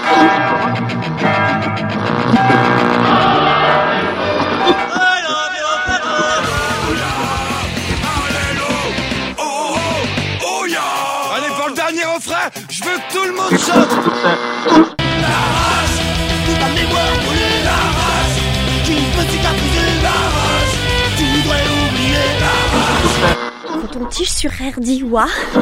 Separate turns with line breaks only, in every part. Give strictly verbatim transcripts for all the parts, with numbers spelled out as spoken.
Allez, pour le dernier refrain, je veux que tout le monde chante.
La rage, toute la mémoire brûlée. La rage, qui peut cicatriser. La rage, tu voudrais oublier. La rage.
Quand on tige sur R D W A.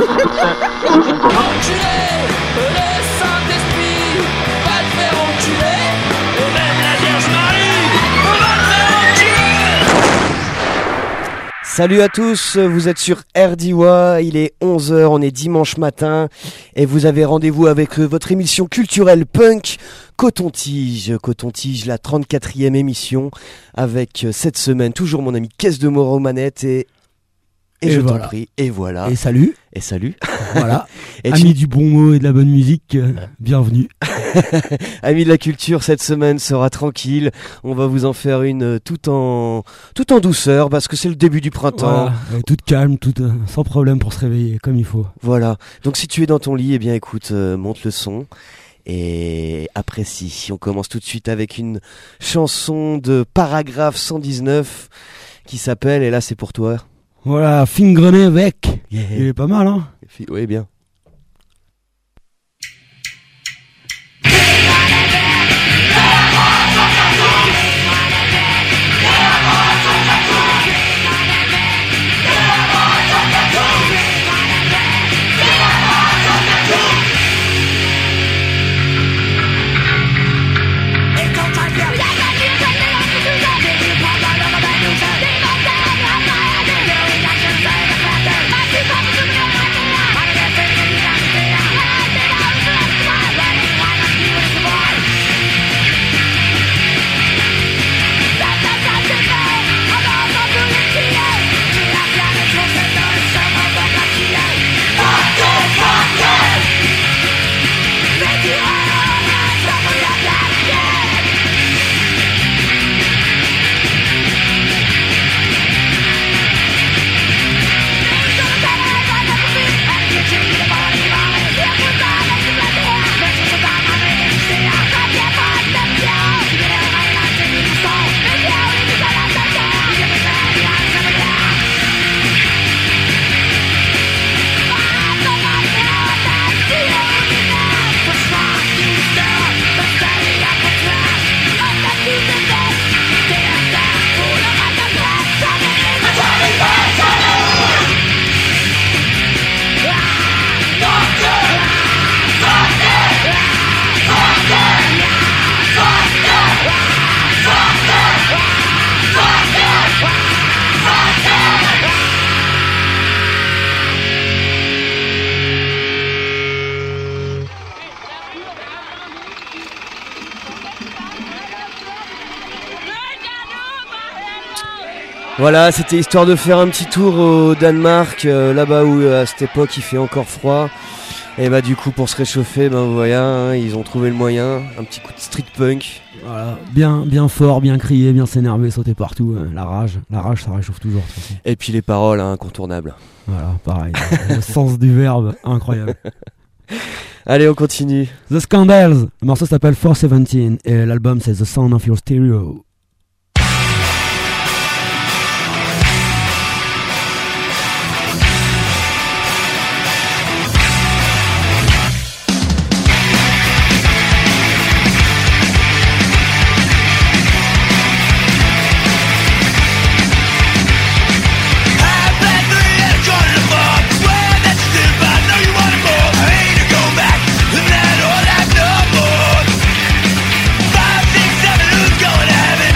Enculé, le Saint-Esprit va te faire enculer. Et même la Vierge Marie va te faire enculer.
Salut à tous, vous êtes sur R D W A, il est onze heures, on est dimanche matin et vous avez rendez-vous avec votre émission culturelle punk Coton-Tige. Coton-Tige, la trente-quatrième émission avec cette semaine toujours mon ami Caisse de Moro Manette et... Et, et je voilà. t'en prie, et voilà.
Et salut.
Et salut.
Voilà.
Et
Amis
tu...
du bon mot et de la bonne musique, euh, bienvenue.
Amis de la culture, cette semaine sera tranquille. On va vous en faire une euh, tout en tout en douceur parce que c'est le début du printemps.
Voilà. Toute calme, toute, euh, sans problème pour se réveiller, comme il faut.
Voilà. Donc si tu es dans ton lit, eh bien écoute, euh, monte le son. Et apprécie. On commence tout de suite avec une chanson de Paragraphe cent dix-neuf qui s'appelle, et là c'est pour toi.
Voilà, Fingrené avec.
Yeah.
Il est pas mal, hein.
Oui, bien. Voilà, c'était histoire de faire un petit tour au Danemark, euh, là-bas où à cette époque il fait encore froid. Et bah du coup pour se réchauffer, ben vous voyez, hein, ils ont trouvé le moyen, un petit coup de street punk.
Voilà, bien, bien fort, bien crier, bien s'énerver, sauter partout. Euh, la rage, la rage ça réchauffe toujours. De toute façon.
Et puis les paroles, hein, incontournables.
Voilà, pareil, le sens du verbe, incroyable.
Allez, on continue.
The Scandals, le morceau s'appelle four seventeen et l'album c'est The Sound of Your Stereo.
Going heaven.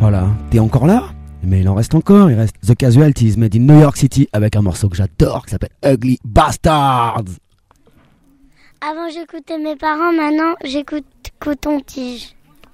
Voilà, t'es encore là? Mais il en reste encore, il reste The Casualties made in New York City avec un morceau que j'adore qui s'appelle Ugly Bastards.
Avant j'écoutais mes parents, maintenant j'écoute Coton-Tige.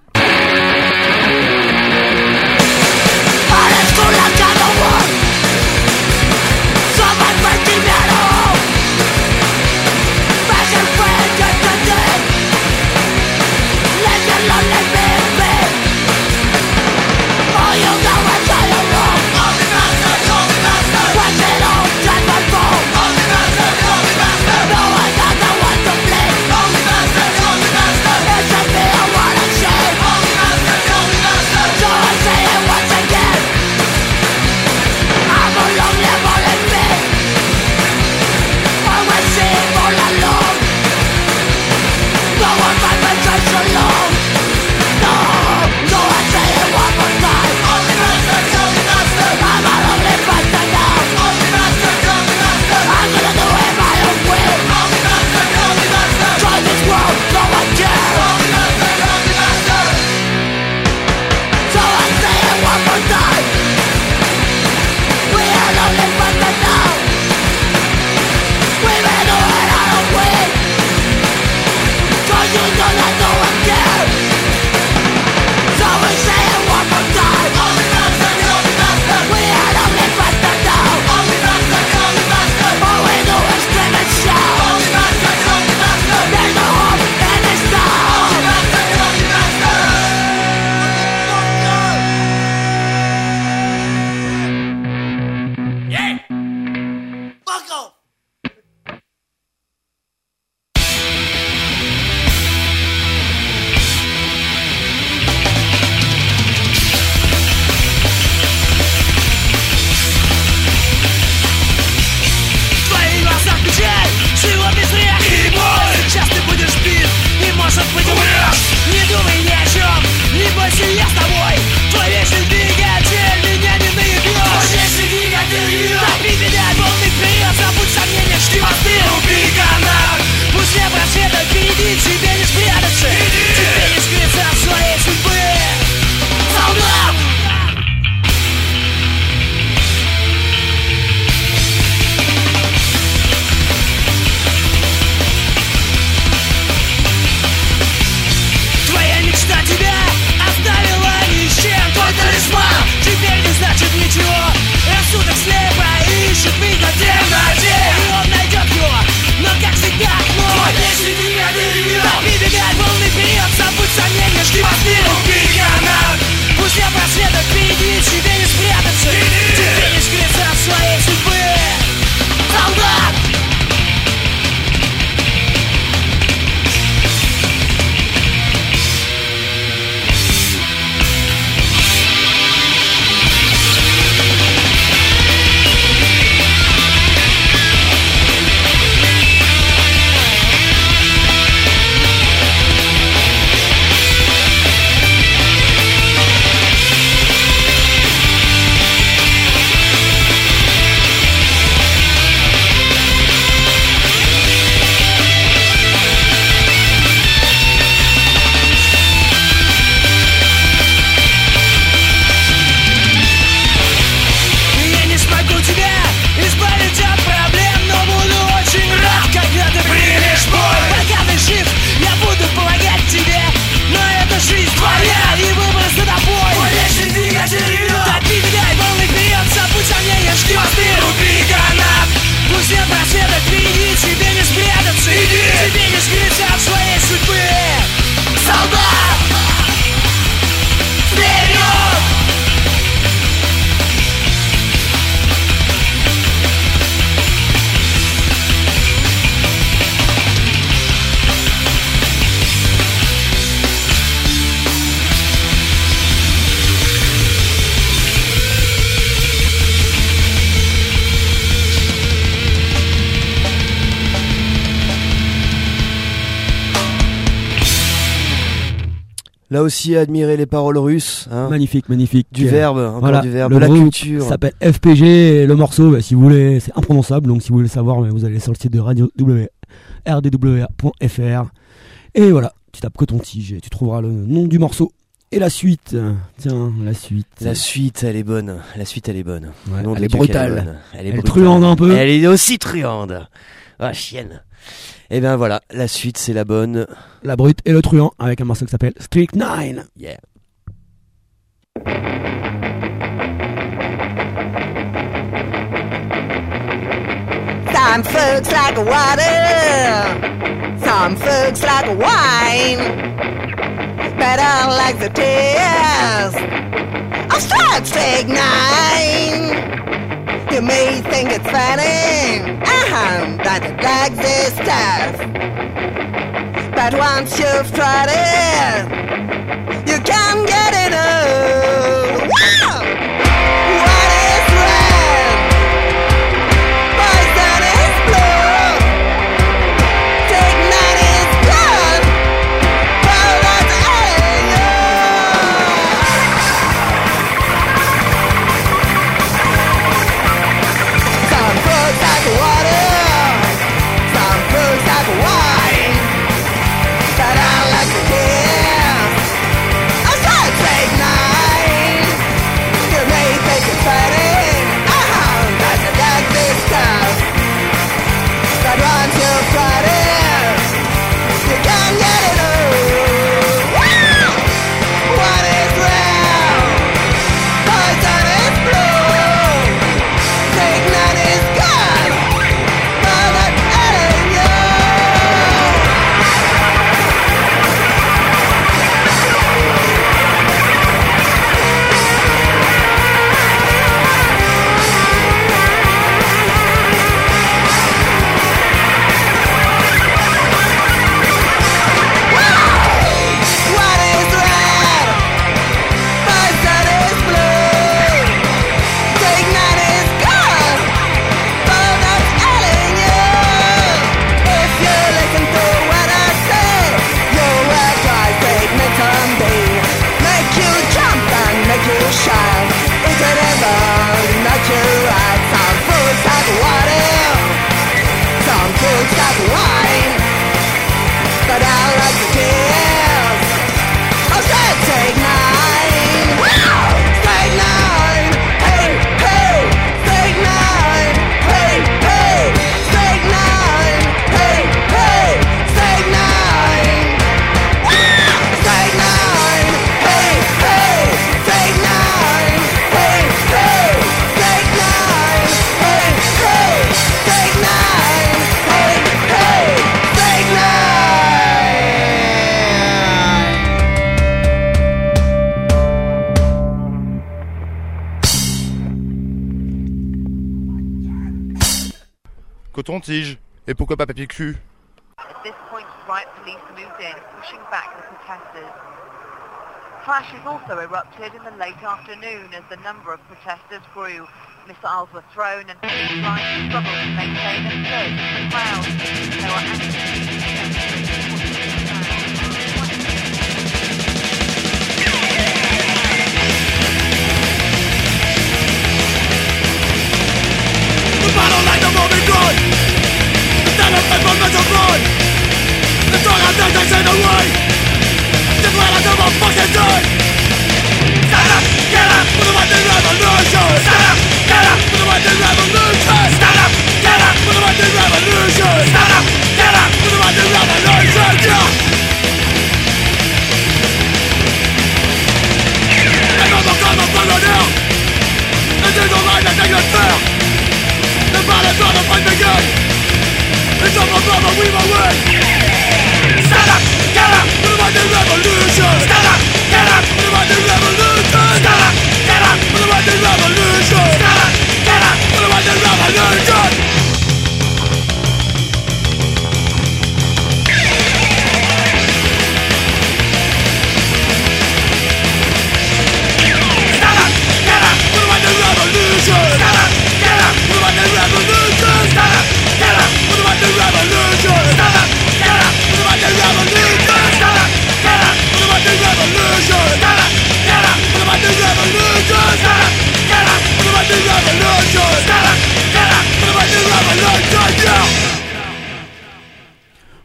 Là aussi, admirer les paroles russes. Hein.
Magnifique, magnifique.
Du
euh,
verbe, encore
voilà,
du verbe,
le
de la
groupe
culture.
S'appelle F P G et le morceau, bah, si vous voulez, c'est imprononçable. Donc si vous voulez savoir, bah, vous allez sur le site de radio r d w a point f r et voilà, tu tapes Coton-Tige et tu trouveras le nom du morceau. Et la suite, tiens, la suite.
La suite, elle est bonne. La suite, elle est bonne.
Ouais,
Nom de
elle est
Dieu,
brutale.
qu'elle est bonne. Elle est
Elle est
brutale.
truande un peu.
Elle est aussi truande. Ah, chienne. Et ben voilà, la suite, c'est la bonne.
La brute et le truand avec un morceau qui s'appelle Streak nine.
Yeah.
Some folks like water, some folks like wine, but I like the taste of Strike Nine. You may think it's funny, uh-huh, that it like this stuff, but once you've tried it, you can't get enough. Wow! What is red? Poison is blue. Take nine is blood. Well, that's adding Some folks like water, some folks like wine, but I like the kiss. I said take nine. You may think it's funny, uh-huh, that's a like this stuff, but once you've tried it, you can't get it all. Wow! What is real? Poison is blue. Take nine is good, but that's adding you. What is red? Poison is blue. Take nine is good, but that's adding you. If you listen to what I say, you'll recognize take me someday. Make you jump and make you shine. Is it ever not you right? Some folks like water, some folks like wine, but I like the tears. I said take nine. Wow! Take nine. Hey, hey. Take nine. Hey, hey. Take nine. Hey, hey. Take nine. Wow! Take nine. Hey, hey. Take nine. Hey, hey. Take nine. Hey, hey. Take nine. Hey, hey. Take nine.
Coton-tige. Et pourquoi pas papier cul?
At this point, riot police moved in, pushing back the protesters. Clashes also erupted in the late afternoon as the number of protesters grew. Missiles were thrown and police lines struggled to maintain a surge in the crowd. There were
The battle like the moment gone. The stand up and movements of blood. The strong have not taken away. The plan of the fucking day. Stand up, get up for the right revolution. Stand up, get up for the right revolution. Stand up, get up for the right revolution. Stand up, get up for the right revolution.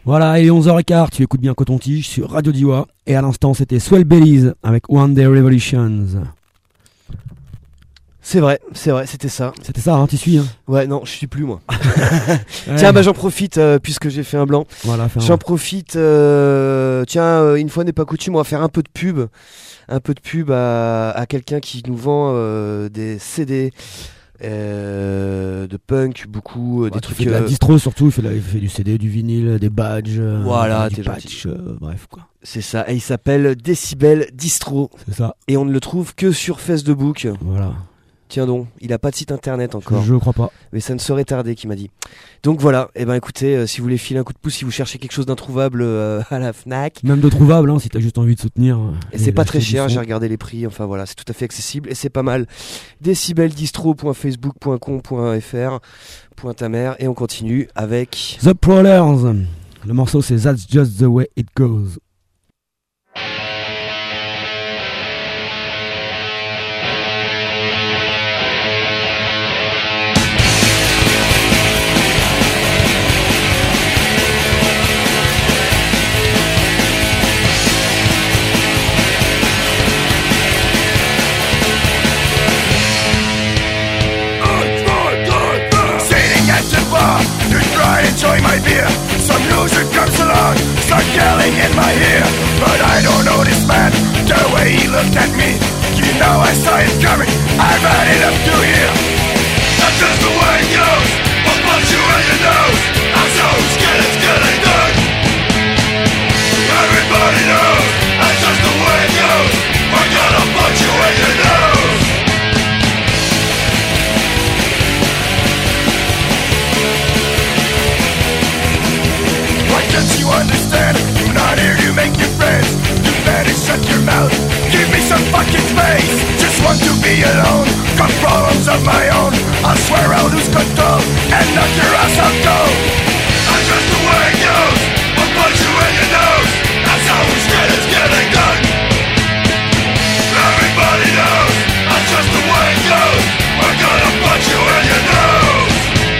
Voilà, il est onze heures quinze, tu écoutes bien Coton-Tige sur Radio Diwa. Et à l'instant, c'était Swell Bellies avec One Day Revolutions.
C'est vrai, c'est vrai, c'était ça.
C'était ça, hein, tu suis, hein.
Ouais, non, je suis plus moi.
Ouais.
Tiens, bah j'en profite euh, puisque j'ai fait un blanc.
Voilà, fais un-
J'en profite. euh, tiens, euh, une fois n'est pas coutume, on va faire un peu de pub, un peu de pub à, à quelqu'un qui nous vend euh, des C D. Euh, de punk, beaucoup, euh, des
Ouais,
trucs.
il fait de la
euh,
distro surtout, il fait, de la- il fait du C D, du vinyle, des badges. euh,
Voilà,
du
t'es
patch,
gentil.
euh, bref quoi.
C'est ça. Et il s'appelle Decibel Distro.
C'est ça.
Et on ne le trouve que sur Facebook.
Voilà.
Tiens donc, il a pas de site internet encore.
Je crois pas.
Mais ça ne saurait tarder, qui m'a dit. Donc voilà, et ben écoutez, euh, si vous voulez filer un coup de pouce, si vous cherchez quelque chose d'introuvable euh, à la Fnac,
Même de trouvable, hein, si t'as juste envie de soutenir. euh,
et c'est pas
l'acheter
très
du
cher,
son.
j'ai regardé les prix, enfin voilà, c'est tout à fait accessible et c'est pas mal. Decibeldistro point facebook point com point f r, point ta mère, et on continue avec...
The Prowlers. Le morceau c'est That's Just the Way It Goes.
Sitting at the bar, to try and enjoy my beer. Some loser comes along, start yelling in my ear. But I don't know this man, the way he looked at me. You know I saw it coming, I've had it up to here. That's just the way it goes, I'll punch you in your nose. I'm so scared it's getting done. Everybody knows, that's just the way it goes. I'm gonna punch you in your nose. Why can't you understand? I'm not here to make you friends. You better shut your mouth. Give me some fucking space. Just want to be alone. Got problems of my own. I swear I'll lose control and knock your ass out cold. That's just the way it goes. I'll punch you in your nose. That's how instead it's getting done. Everybody knows. That's just the way it goes. We're gonna punch you in your nose.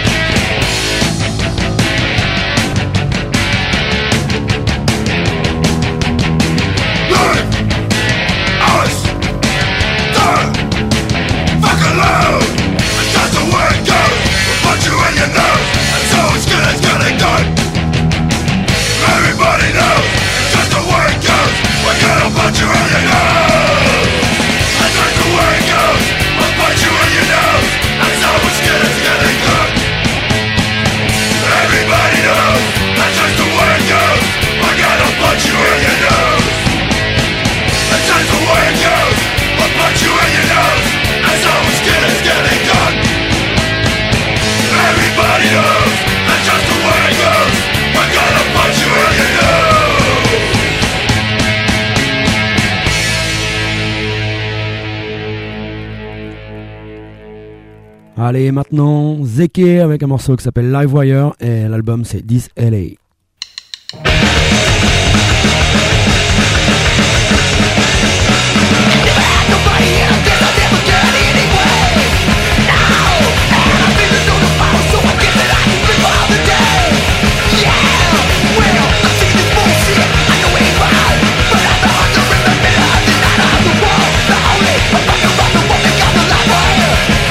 Us, done, fuck alone. That's the way it goes. We'll punch you in your nose. That's how it's good as getting done. Everybody knows. That's the way it goes. We're gonna punch you in your nose. That's just the way it goes. We'll punch you in your nose. That's how it's good as getting done. Everybody knows. That's just the way it goes. We're gonna punch you in your nose. That's just the way it goes. We'll punch you in your nose. That's how it's good as getting done. Everybody knows. That's just the way it goes. We're gonna punch you in your nose.
Allez, maintenant, Zeke avec un morceau qui s'appelle Livewire et l'album c'est This L A.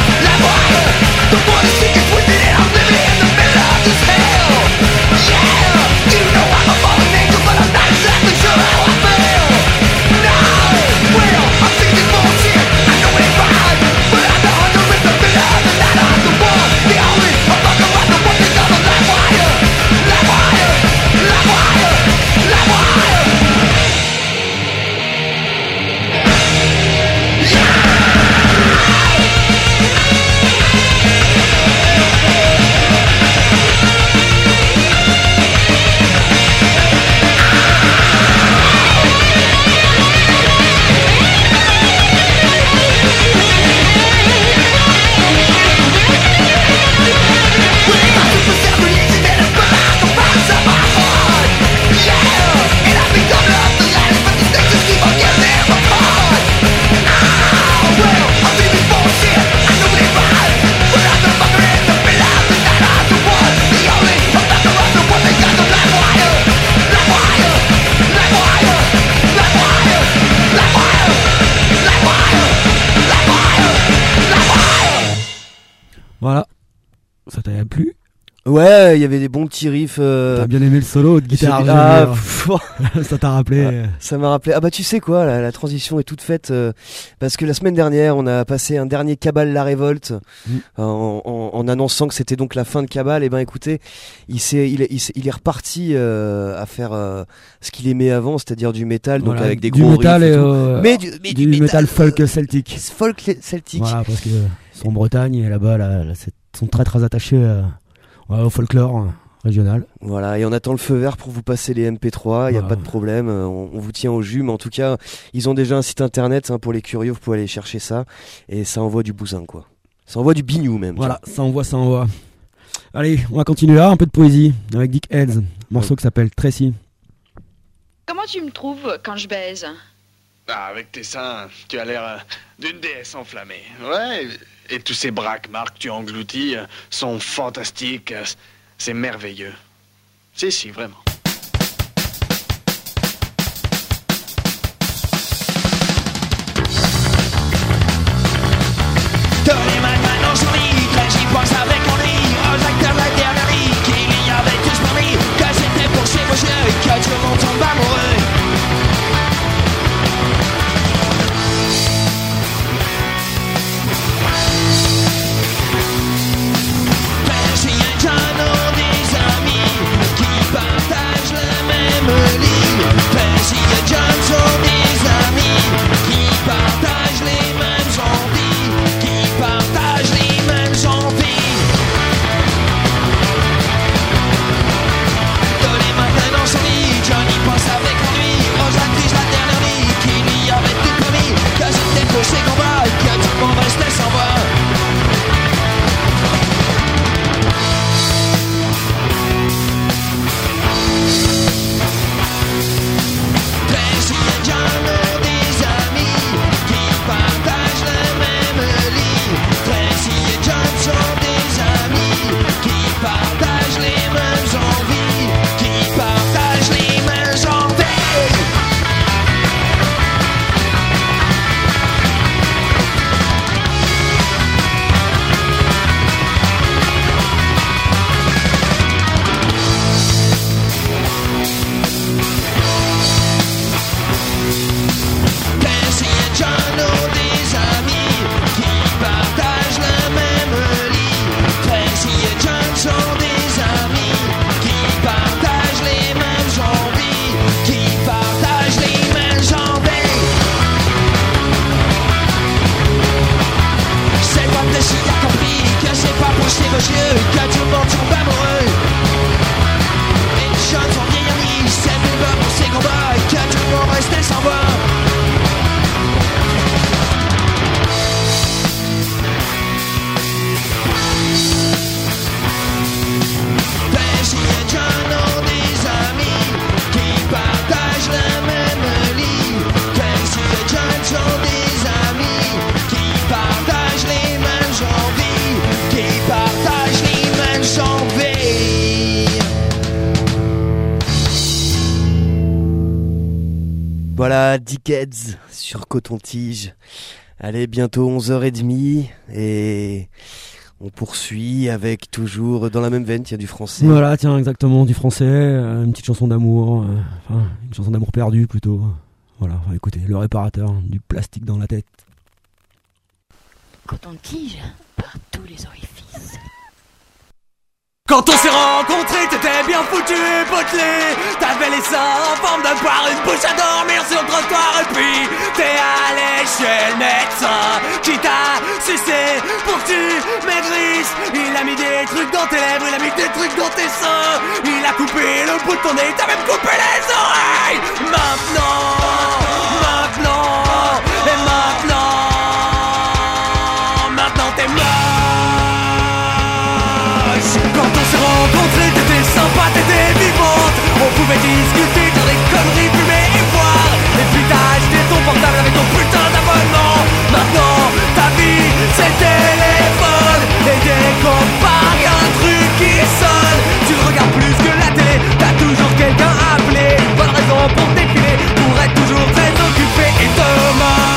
The voice is within it, I'm living in the middle of this hell. Yeah!
a plu.
Ouais, il y avait des bons petits riffs. Euh...
T'as bien aimé le solo de guitare.
J'ai- Ah, pff,
Ça t'a rappelé.
Ah,
euh,
ça m'a rappelé. Ah bah tu sais quoi, la, la transition est toute faite euh, parce que la semaine dernière, on a passé un dernier Cabal la révolte
Mm.
euh, en, en- en annonçant que c'était donc la fin de Cabal. Et ben écoutez, il s'est, il, est- il, s'est- il est reparti euh, à faire euh, ce qu'il aimait avant, c'est-à-dire du métal, donc
voilà,
avec des
du
gros
métal
riffs et
et,
tout.
euh,
mais du, mais
du,
du
métal folk celtique.
folk celtique.
Voilà, parce que sont en Bretagne et là-bas, là, là, c'est- sont très très attachés euh, ouais, au folklore euh, régional.
Voilà, et on attend le feu vert pour vous passer les M P trois, il n'y a
Ah,
pas de
ouais.
problème, euh, on, on vous tient au jus, mais en tout cas, ils ont déjà un site internet, hein, pour les curieux, vous pouvez aller chercher ça, et ça envoie du bousin, quoi. Ça envoie du bignou, même.
Voilà, ça envoie, ça envoie. Allez, on va continuer là, un peu de poésie avec Dick Heads, morceau qui s'appelle Tracy.
Comment tu me trouves quand je baise?
Ah, avec tes seins, tu as l'air euh, d'une déesse enflammée. Ouais, et tous ces braquemars que tu engloutis euh, sont fantastiques. euh, C'est merveilleux. Si, si, vraiment.
Tous les matins dans son lit, quand j'y pense avec ennui aux acteurs de la dernière nuit qu'il y avait tous promis que c'était pour ces beaux yeux que tout le monde tombe amoureux. Percy et John ont des amis qui partagent le même lit. Percy et John sont des amis qui partagent les mêmes envies, qui partagent les mêmes envies. Tous les matins dans son lit, Johnny pense avec ennui aux actrices de la dernière nuit qui lui avaient tout promis que c'était pour ses combats et que tout le monde restait sans voix. Tracy et John ont des amis qui partagent le même lit. Tracy et John sont des amis qui partagent les mêmes envies, qui partagent les mêmes envies. Percy et John ont des amis qui partagent le même lit. Tracy et John sont des amis qui partagent les mêmes envies, qui partagent les mêmes envies. C'est pas que si t'as compris que c'est pas pour ses beaux yeux que tout le monde tombe amoureux. Et les jeunes sont vieillis amis, c'est plus bas pour ses combats et que tout le monde restait sans voix. Percy et John ont des amis qui partagent le même lit. Percy et John sont des amis qui partagent les mêmes envies, qui partagent les mêmes envies.
Voilà, Dick Heads sur Coton-Tige. Allez, bientôt onze heures trente et on poursuit avec toujours dans la même veine, il y a du français.
Voilà, tiens, exactement, du français, euh, une petite chanson d'amour, euh, enfin, une chanson d'amour perdue plutôt. Voilà, enfin, écoutez, le réparateur, du plastique dans la tête.
Coton-tige par tous les orifices.
Quand on s'est rencontrés, t'étais bien foutu et potelé. T'avais les seins en forme de poire, une bouche à dormir sur le trottoir. Et puis t'es allé chez le médecin qui t'a sucé pour que tu maigrisses. Il a mis des trucs dans tes lèvres, il a mis des trucs dans tes seins. Il a coupé le bout de ton nez, t'as même coupé les oreilles. Maintenant, maintenant, et maintenant, maintenant t'es moche. Quand on s'est rencontrés, t'étais sympa, t'étais vivante. On pouvait discuter, dire des conneries, fumer et boire. Et puis t'as acheté ton portable avec ton putain d'abonnement. Maintenant, ta vie, c'est le téléphone. Et dès qu'on parle, y'a un truc qui sonne. Tu regardes plus que la télé, t'as toujours quelqu'un à appeler. Une bonne raison pour défiler, pour être toujours très occupé. Et demain,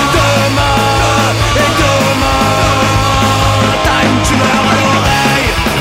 demain, et demain, t'as une tumeur à l'oreille.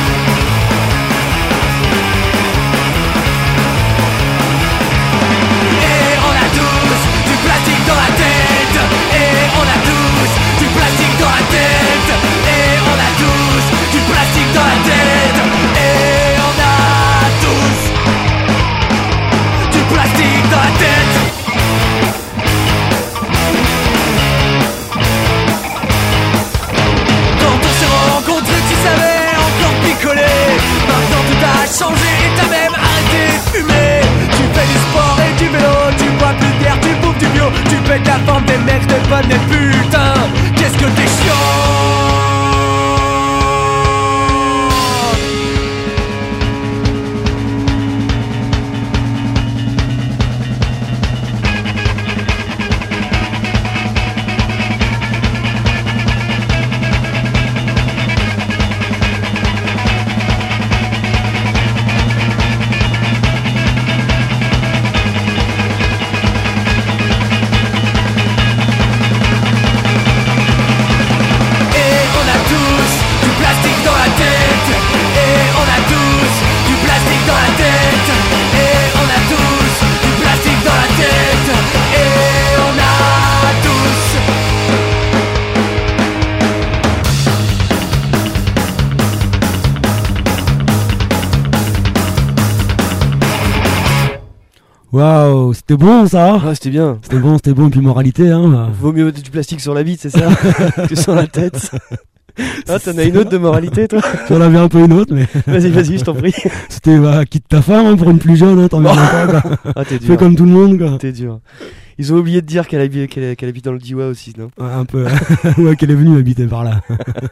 Waouh, c'était bon ça.
Ah, c'était bien.
C'était bon, c'était bon. Et puis moralité, hein.
Vaut mieux mettre du plastique sur la bite, c'est ça, que sur la tête. Ah, t'en as une autre de moralité, toi?
J'en avais un peu une autre, mais.
Vas-y, vas-y, je t'en prie.
C'était, bah, quitte ta femme, hein, pour une plus jeune, hein, t'en mets pas, quoi.
Ah, t'es dur.
Fais comme tout le monde, quoi.
T'es dur. Ils ont oublié de dire qu'elle habite, qu'elle, qu'elle habite dans le Diois aussi, non?
Ouais, un peu. Ouais, qu'elle est venue habiter par là.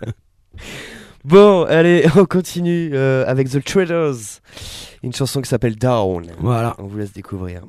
Bon, allez, on continue euh, avec The Traders. Une chanson qui s'appelle Down.
Voilà.
On vous laisse découvrir.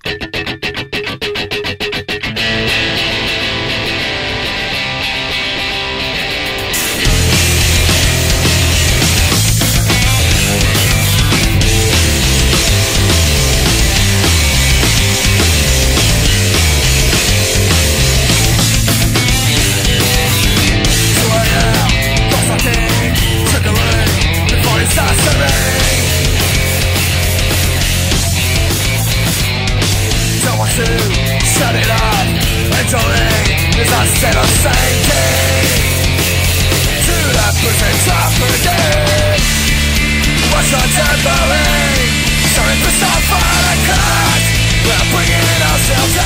Shut it off, entering as I said the same thing to that person property. What's your temporary? Sorry for some fun I cut. We're bringing ourselves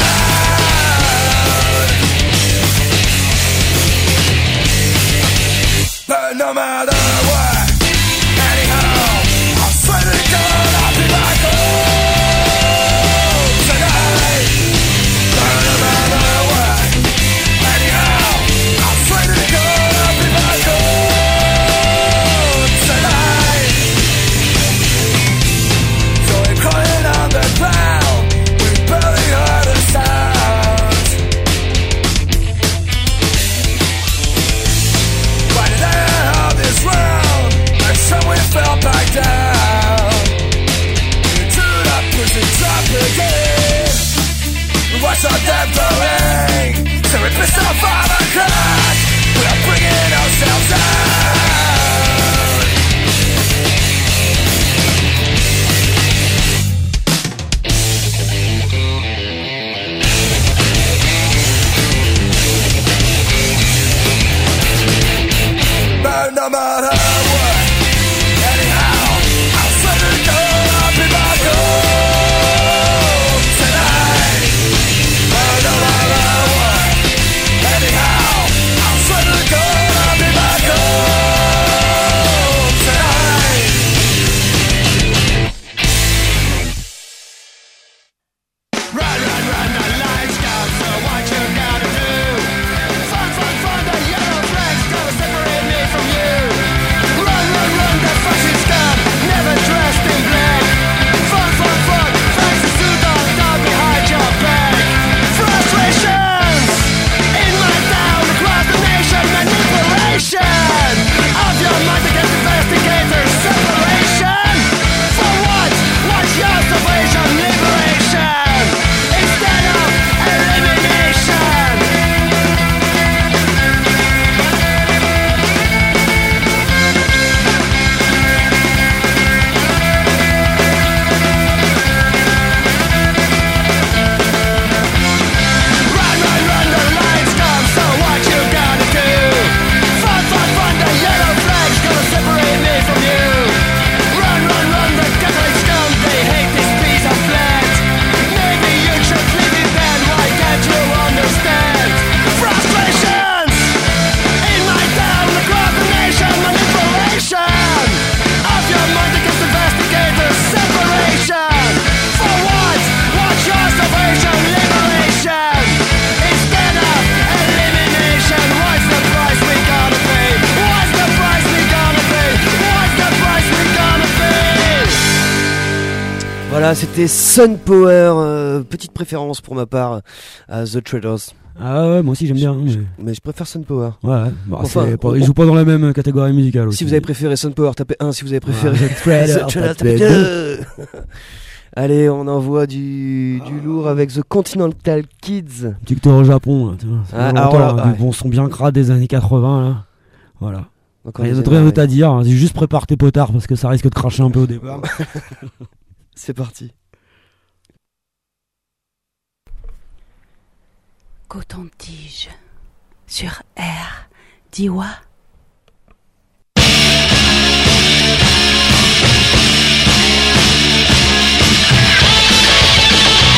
down. But no matter what, anyhow, I'll swear to God I'll be back home. What's our temporary? So we piss off all the clock. We're bringing ourselves down. But no matter what, anyhow, I'll send it go. I'll be back home tonight. No matter what, anyhow, I'll swear to God I'll be back home tonight. Run, run, run, the lights come, so what you gotta do? Fun, fun, fun, the yellow flag's gonna separate me from you. Run, run, run, the fascists come, never dressed in black. Fun, fun, fun, flags the suit on down behind your back. Frustrations in my town, across the nation, manipulation of your mind against investigators, separation. For what? What's your salvation? Liberation instead of elimination. Run, run, run, the lights come, so what you gonna do? Fun, fun, fun, the yellow flag's gonna separate me from you. Run, run, run, the Catholics come, they hate this piece of land. Maybe you should leave it then, why can't you understand? Frustrations in my town, across the nation, manipulation of your mind against investigators, separation. For what? What's your salvation? Liberation instead of elimination. What's the price we gonna pay? What's the price we gonna pay? What's the price we gonna pay?
Voilà, c'était Sun Power. euh, petite préférence pour ma part à The Traders.
Ah ouais, moi aussi j'aime bien. Mais,
Mais je préfère Sun Power.
ouais, ouais. Bah,
Enfin,
c'est pas-
on-
ils jouent pas dans la même catégorie musicale aussi.
Si vous avez préféré Sun Power, tapez un. Si vous avez préféré
Ouais, The Traders,
The Traders,
tapez
tapez deux. Allez, on envoie du, du lourd avec The Continental Kids.
TikTok au Japon, là, tu vois. Ça fait
Ah,
longtemps,
alors là,
hein,
ouais.
du bon son bien crade des années quatre-vingts, là. Voilà.
Encore
Il y a
des
d'autres rien
énormes,
d'autre à dire, hein. Juste prépare tes potards parce que ça risque de cracher un peu au départ.
C'est parti.
Coton-tige sur R. Diois.
Run,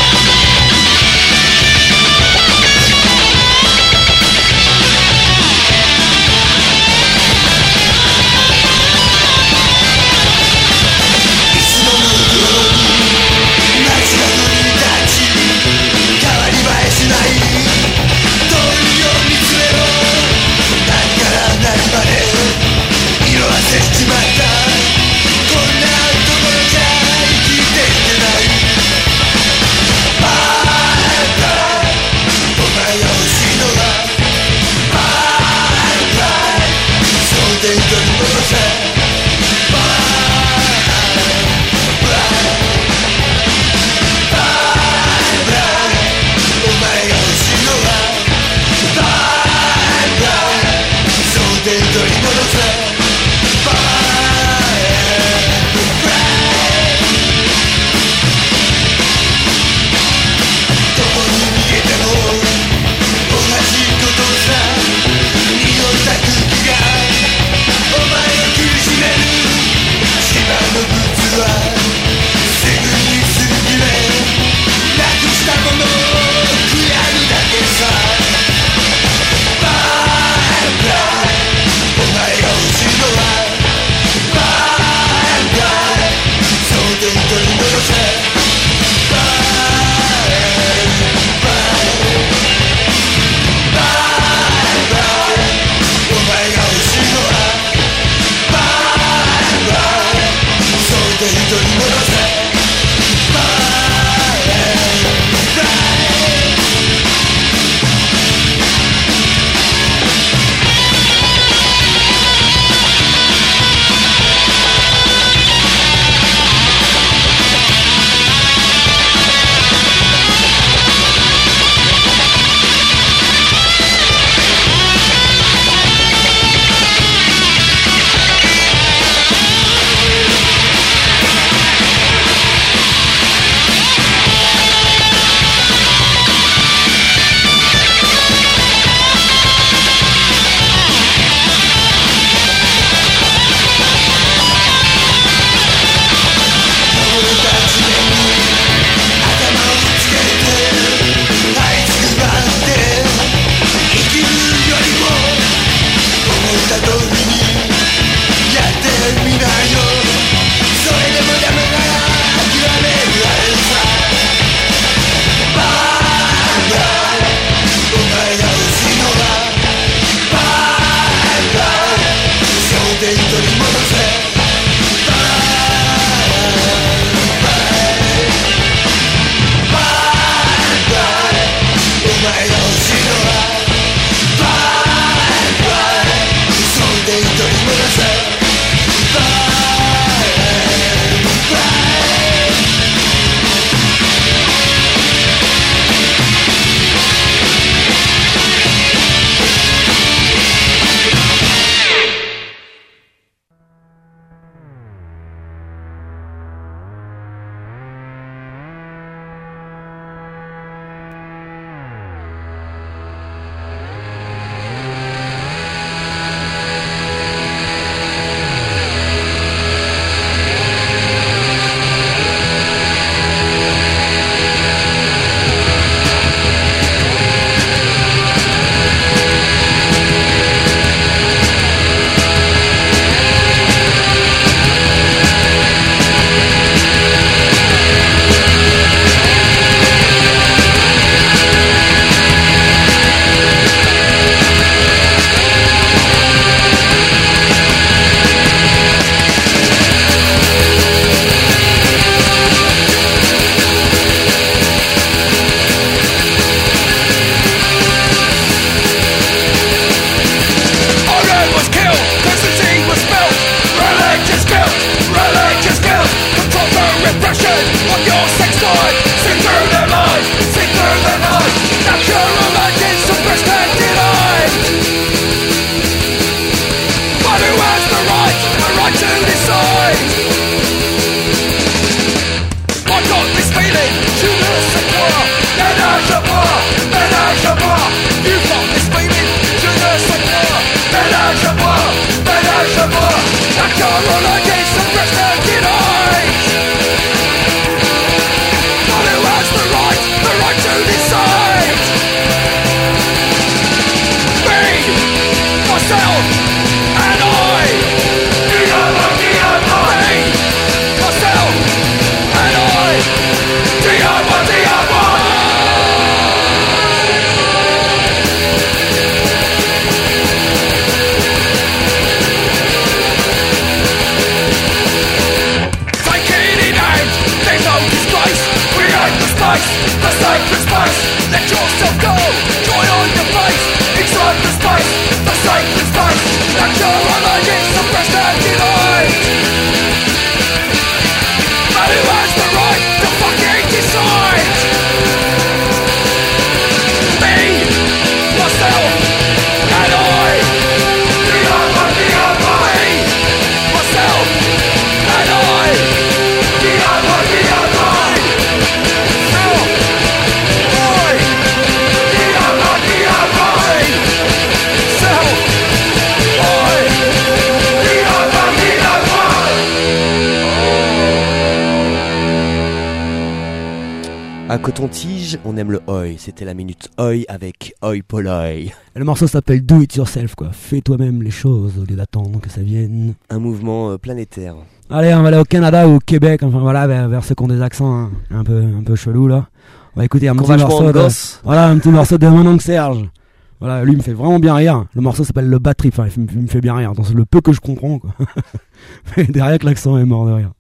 À Coton-Tige, on aime le oi. C'était la minute oi avec Oi Polloi.
Et le morceau s'appelle Do It Yourself, quoi. Fais toi-même les choses au lieu d'attendre que ça vienne.
Un mouvement euh, planétaire.
Allez, on va aller au Canada ou au Québec, enfin voilà, vers, vers ceux qui ont des accents hein, un peu un peu chelous là. On va écouter un
Qu'on
petit
va jouer
morceau
en
de,
gosse.
voilà, un petit morceau de mon oncle Serge. Voilà, lui il me fait vraiment bien rire. Le morceau s'appelle Le Bad Trip, enfin, il, me, il me fait bien rire. Dans le peu que je comprends, quoi. Mais derrière que l'accent est mort de rire.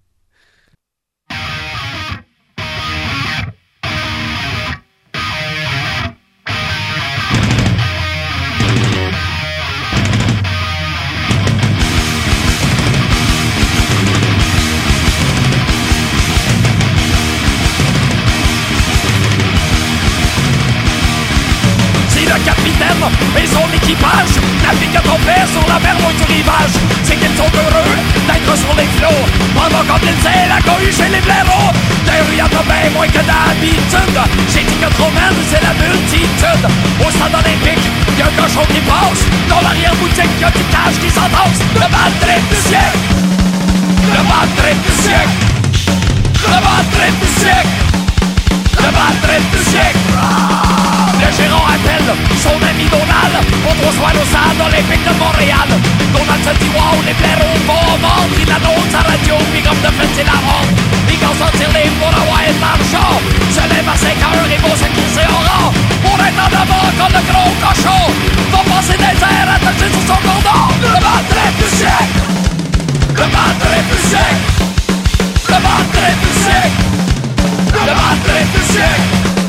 Le capitaine et son équipage naviguent à tromper sur la mer loin du rivage. C'est qu'ils sont heureux d'être sur les flots pendant qu'on essaie la cohue chez les blaireaux. D'ailleurs, il y en a bien moins que d'habitude. J'ai dit que trop mal, c'est la multitude. Au stade olympique, il y a un cochon qui passe. Dans l'arrière-boutique, il y a du cash qui s'entasse. Le bad trip du siècle. Le bad trip du siècle. Le bad trip du siècle. Le bad trip du siècle. Le gérant appelle son ami Donald pour trois soirs au stade olympique de Montréal. Donald se dit wow, les blaireaux vont mordre. Il annonce à radio, puis comme de fait c'est la honte. Puis quand sortir les pour avoir un marchand se lève à cinq heures et vont se glisser en rang pour être en avant comme le gros cochon va passer des airs attachés sur son cordon. Le bad trip du siècle. Le bad trip du siècle. Le bad trip du siècle. Le bad trip du siècle.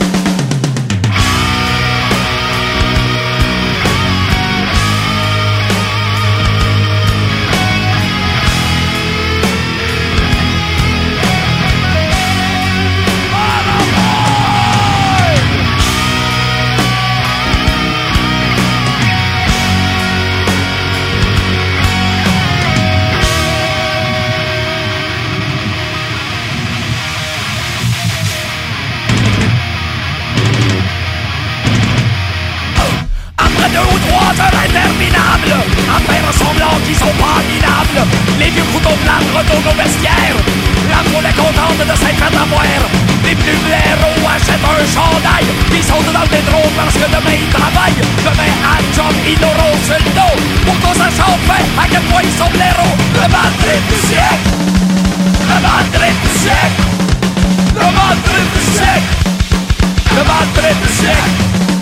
Interminables, à faire semblant qu'ils sont pas minables. Les vieux couteaux blancs retournent au vestiaire. La foule est contente de s'être fait avoir. Les plus blaireaux achètent un chandail. Ils sautent dans le métro parce que demain ils travaillent. Demain à job ils l'auront sur le dos. Pour qu'on sache enfin à quel point ils sont blaireaux. Le bad trip du siècle. Le bad trip du siècle. Le bad trip du siècle. Le bad trip du siècle.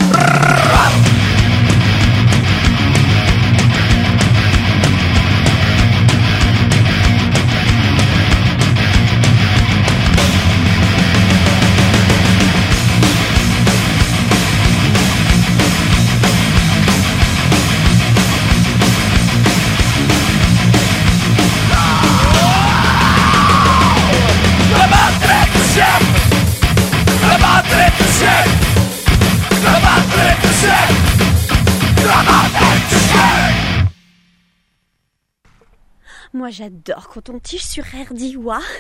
Moi j'adore Coton-Tige sur R D I W A.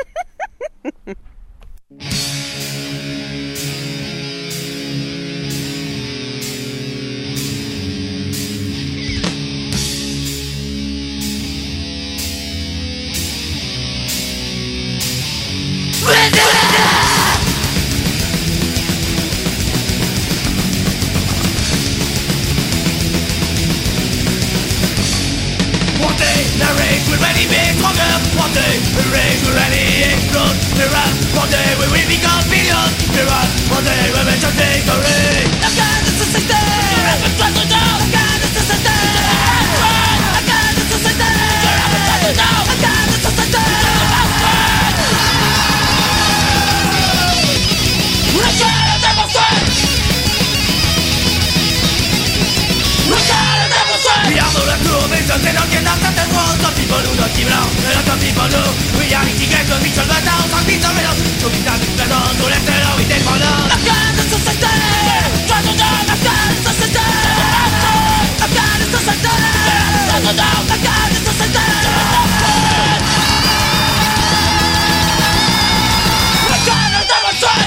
One day the rage will really be stronger. One day the rage will really explode. The run. One day we will become billions. The run. One day we will just victory. La guerre de société. Rappelle-toi tout down. La guerre de société. La guerre de société. Rappelle-toi tout down. La guerre de société. La guerre de démonstrer. La guerre de démonstrer. Regarde la cour, mais je sais dans quel art ça te rend. Some people who don't give love, and some people who reality gets a mix of the down, some beats of it. So we stand in the dawn, so let's tell how we take for love. La guerre de société. Try to down, la guerre de société. La guerre de société. Try to down, la guerre de société. La guerre de démonstrer.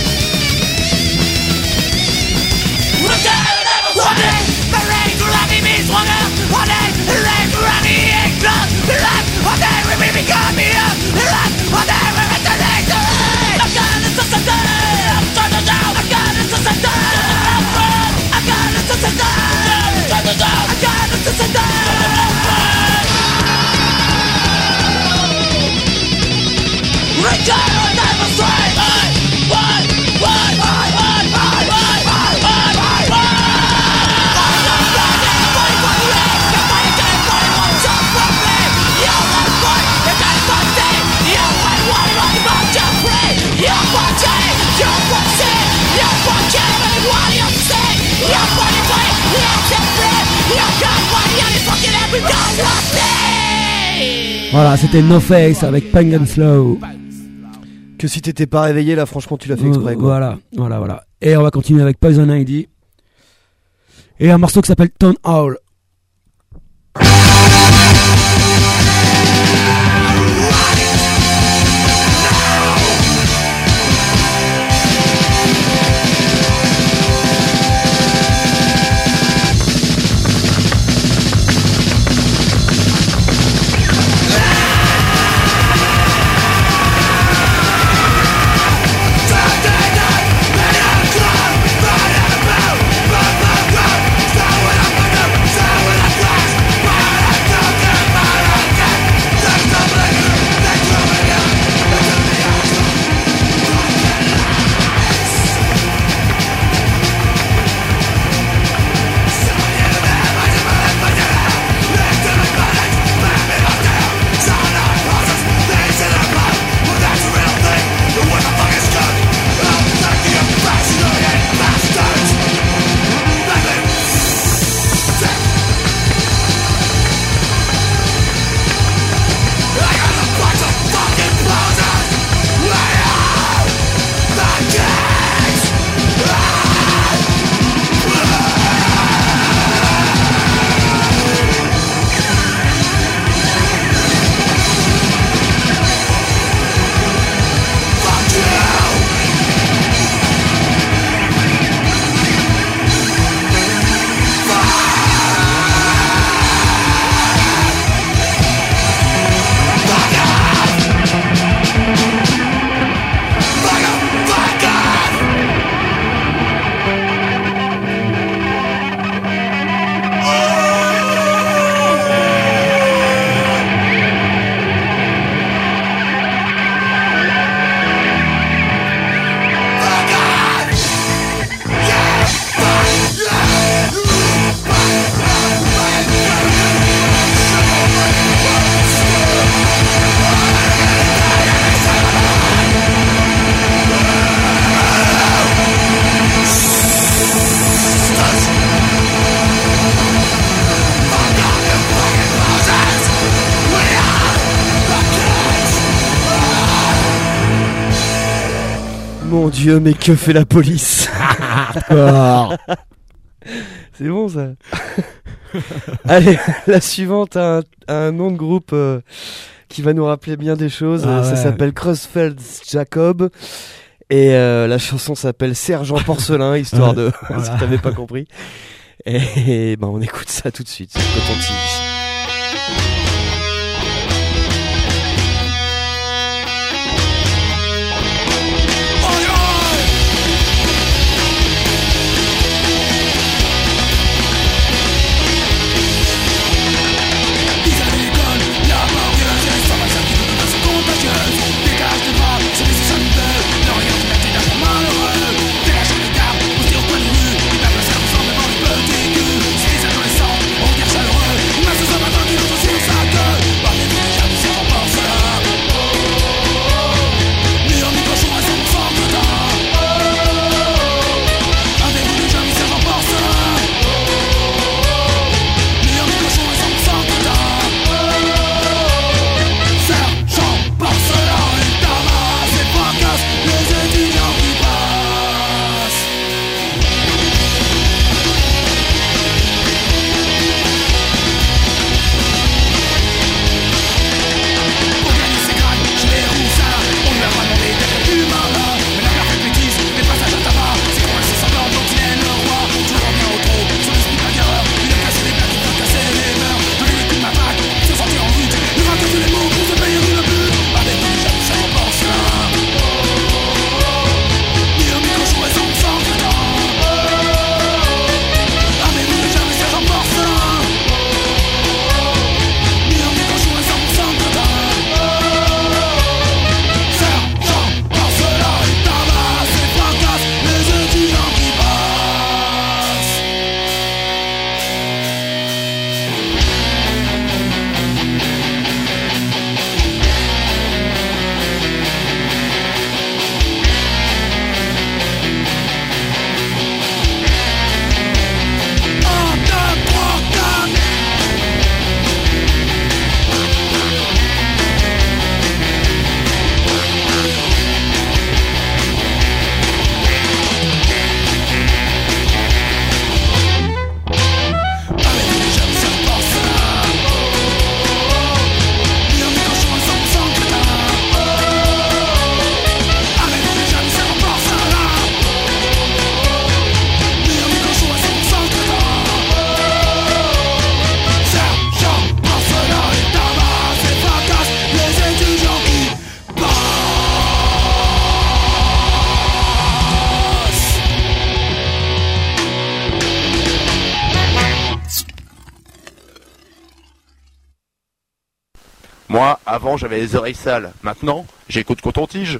La guerre de démonstrer. One day, the rage will have me stronger. One day, the rage will have me explode. The run, one day we will become here. The run, one day we will take the rage. La guerre de société.
Voilà, c'était No Face avec Punk and Slow.
Que si t'étais pas réveillé là, franchement, tu l'as fait exprès. Quoi.
Voilà, voilà, voilà. Et on va continuer avec Poison Ivy. Et un morceau qui s'appelle Town Hall.
Mon Dieu, mais que fait la police? C'est bon ça. Allez, la suivante a un, a un nom de groupe euh, qui va nous rappeler bien des choses.
Ah
ça
ouais.
s'appelle Crossfields Jacob. Et euh, la chanson s'appelle Sergent Porcelin, histoire de...
Voilà.
si t'avais pas compris. Et, et ben on écoute ça tout de suite. C'est Coton-Tige.
Malheureux, dégage les gardes, on se tire au coin de rue, les adolescents, on regarde chaleureux, masse
Moi, avant, j'avais les oreilles sales. Maintenant, j'écoute Coton-Tige.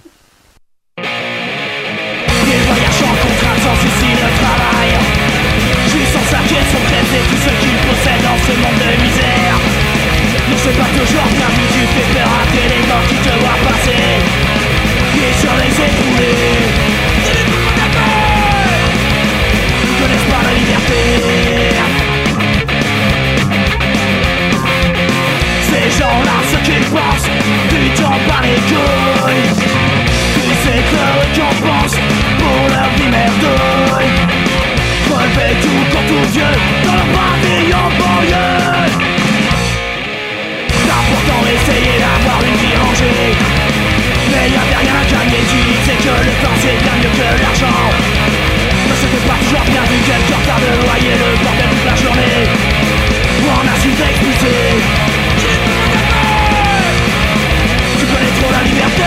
Des voyages en contrainte sans souci de travail. Jouissance à quai sont prêtés tous ceux qui possèdent dans ce monde de misère. Mais c'est pas toujours bien vu, tu fais peur à tes gens qui te voient passer. Pieds sur les écoulés. C'est les mouvements de la paix. Ils connaissent pas la liberté. Ces gens-là, ce qu'ils pensent, tu t'en bats les couilles. Tu sais que le récompense pour leur vie merdouille. Crever tout quand tout vieux dans leur pavillon banlieue. T'as pourtant essayé d'avoir une vie rangée, mais y'avait rien à gagner, tu disais que le temps c'est bien mieux que l'argent. Mais c'était pas toujours bien vu, quelques retard de loyer, le bordel toute la journée. Ou en insulte expulsé. Tu connais trop la liberté.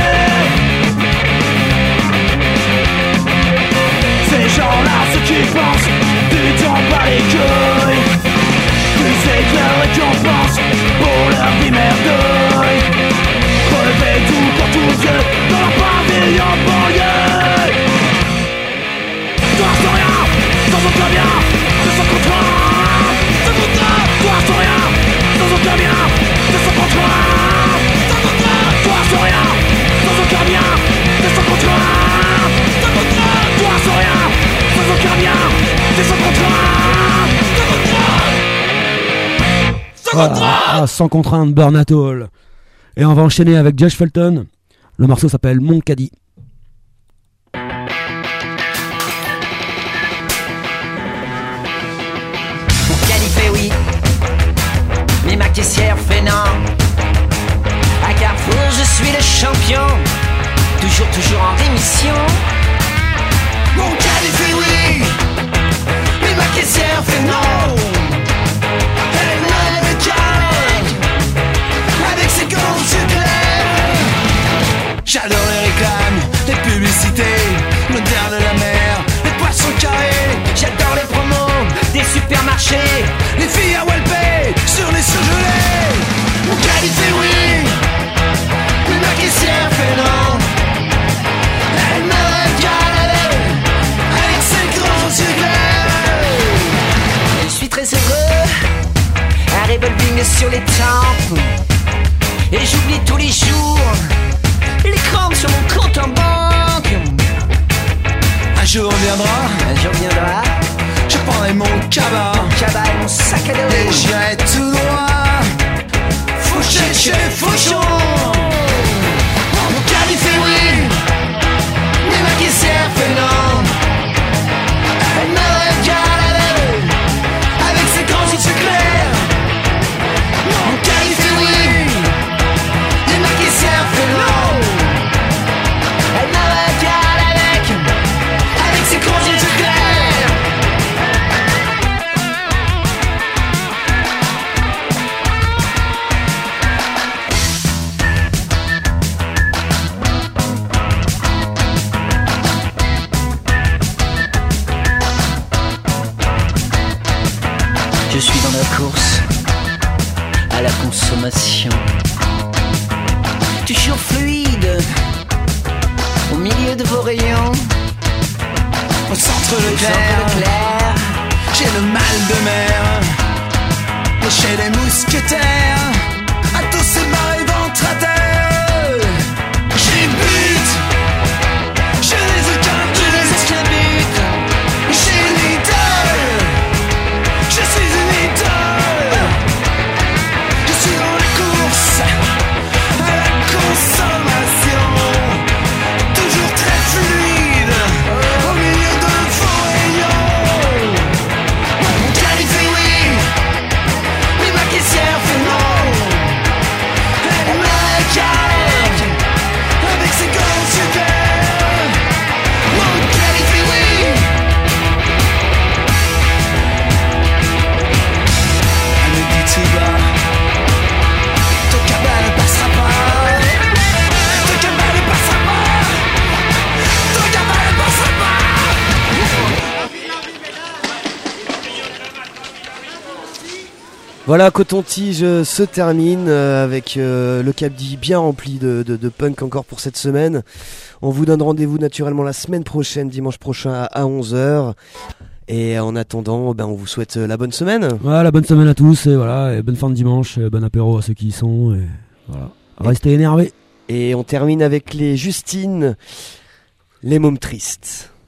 Ces gens-là, ce qu'ils pensent, tu t'en bats les couilles. Tu sais que leur récompense pour leur vie merdouille. Crever tout quand tout vieux dans leur pavillon banlieue. Toi sans rien, sans aucun bien, de son contrat. Sans contrat, toi sans rien, sans aucun bien, de son contrat. Sans contrat, toi sans rien, sans aucun bien, de son contrat. Sans contrat, toi sans rien, sans aucun bien, de son contrat. Sans contrat. Sans contrat.
Ah, sans contrainte, Burn at All. Et on va enchaîner avec Josh Fulton. Le morceau s'appelle Mon Caddie.
Mon caddie fait oui, mais ma caissière fait non. À Carrefour, je suis le champion, toujours, toujours en démission.
Mon caddie fait oui, mais ma caissière fait non. Elle lève le caddie avec ses gants clairs. J'adore les réclames, les publicités, l'odeur de la mer, les poissons carrés.
J'adore les promos des supermarchés,
les filles à Walpé sur les surgelés. Mon caddie fait oui, mais ma caissière fait non. Elle me regarde avec ses grands yeux clairs.
Je suis très heureux, un revolving sur les tempes. Et j'oublie tous les jours les crampes sur mon compte en banque.
Un jour viendra,
un jour viendra,
je prendrai mon cabas,
mon cabas et mon sac à dos,
et j'irai tout droit faucher chez Fauchon. Mon caddie fait oui, mais ma caissière fait non. Elle me regarde avec ses grands yeux clairs. Mon caddie fait oui, mais ma caissière fait non.
Elle me regarde avec,
avec ses grands yeux clairs.
je suis dans la course à la consommation. Toujours fluide au milieu de vos rayons.
Au centre
Au
Leclerc,
centre Leclerc,
j'ai le mal de mer. Et chez les mousquetaires, Athos et barré ventre à terre. J'ai but, je n'ai aucun but. J'ai une idole, je suis une idole. Je suis dans la course à la consommation. Toujours très fluide au milieu de vos rayons. Mon caddie fait oui, mais ma caissière fait non.
Voilà, Coton-Tige euh, se termine euh, avec euh, le Cabdi bien rempli de, de, de punk encore pour cette semaine. On vous donne rendez-vous naturellement la semaine prochaine, dimanche prochain à, à onze heures. Et en attendant, ben, on vous souhaite la bonne semaine.
Voilà, bonne semaine à tous et voilà, et bonne fin de dimanche, et bon apéro à ceux qui y sont. Et voilà, restez énervés.
Et on termine avec les Justines, les mômes tristes.